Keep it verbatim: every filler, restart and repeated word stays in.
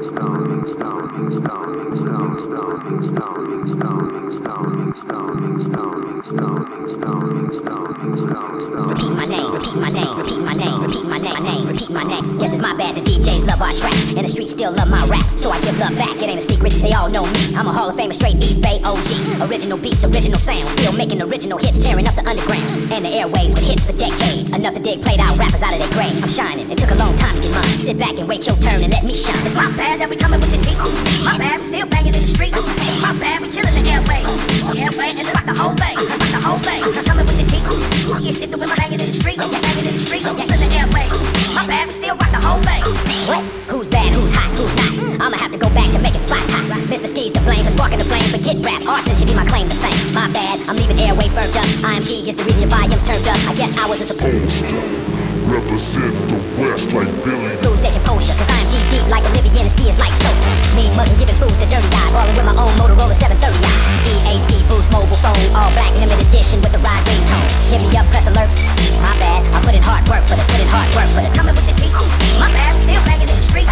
Repeat my name, repeat my name, repeat my name, repeat my name, name, repeat my name. Yes, it's my bad, the D Js love our trap, and the streets still love my raps, so I give love back, it ain't a secret, they all know me. I'm a Hall of Famer, straight East Bay O G. Original beats, original sounds, still making original hits, tearing up the underground and the airways with hits for decades. Enough to dig played out rappers out of their grave. I'm shining, it took a long time to get mine. Sit back and wait your turn and let me shine. It's my bad that we coming with this heat. My bad, we still banging in the street. It's my bad, we killing the airways. The airways, it's like the whole bay, like the whole bay. I'm coming with this heat. Yes, it's the women banging in the street, banging in the street, yes, in the airways. My bad, we still rock the whole bay. What? Who's bad, who's hot, who's not? I'ma have to go back to making spots hot. Mister Ski's to blame for sparking the flame. Forget rap, arson should be my claim to fame. My bad, I'm leaving airways burnt up. I M G is the reason your volume's turned up. I guess I was a support. Represent the West like Billy. Fools they composure, cause I M G's deep like Olivia and Ski is like Sosa. Me mugging, giving fools the dirty eye. Ballin' with my own Motorola seven thirty i. E A Ski Boost mobile phone, all black limited edition with the ride ringtone. Hit me up, press alert. My bad, I put in hard work for the, put in hard work for the. Coming with this heat. My bad, still banging in the street.